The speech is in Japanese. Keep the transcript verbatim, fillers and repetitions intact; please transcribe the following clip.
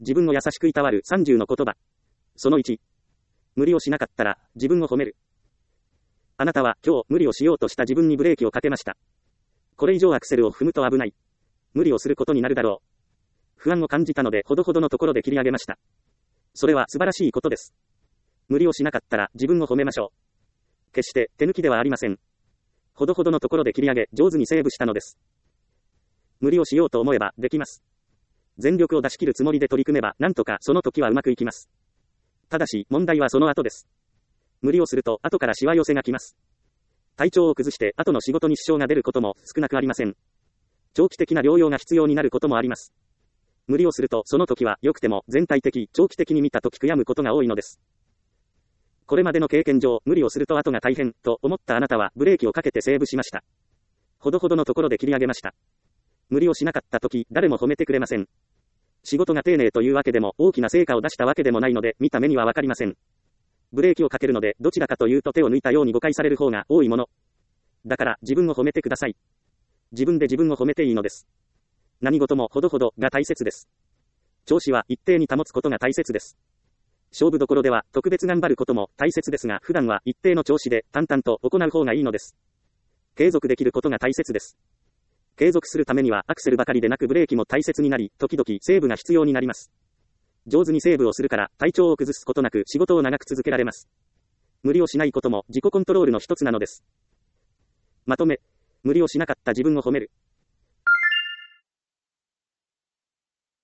自分を優しくいたわるさんじゅうの言葉。そのいち。無理をしなかったら、自分を褒める。あなたは今日無理をしようとした自分にブレーキをかけました。これ以上アクセルを踏むと危ない。無理をすることになるだろう。不安を感じたのでほどほどのところで切り上げました。それは素晴らしいことです。無理をしなかったら自分を褒めましょう。決して手抜きではありません。ほどほどのところで切り上げ上手にセーブしたのです。無理をしようと思えばできます。全力を出し切るつもりで取り組めばなんとかその時はうまくいきます。ただし問題はその後です。無理をすると後からしわ寄せが来ます。体調を崩して後の仕事に支障が出ることも少なくありません。長期的な療養が必要になることもあります。無理をするとその時は良くても全体的、長期的に見た時悔やむことが多いのです。これまでの経験上、無理をすると後が大変と思ったあなたはブレーキをかけてセーブしました。ほどほどのところで切り上げました。無理をしなかった時、誰も褒めてくれません。仕事が丁寧というわけでも大きな成果を出したわけでもないので見た目にはわかりません。ブレーキをかけるのでどちらかというと手を抜いたように誤解される方が多いもの。だから自分を褒めてください。自分で自分を褒めていいのです。何事もほどほどが大切です。調子は一定に保つことが大切です。勝負どころでは特別頑張ることも大切ですが、普段は一定の調子で淡々と行う方がいいのです。継続できることが大切です。継続するためにはアクセルばかりでなくブレーキも大切になり、時々セーブが必要になります。上手にセーブをするから体調を崩すことなく仕事を長く続けられます。無理をしないことも自己コントロールの一つなのです。まとめ、無理をしなかった自分を褒める。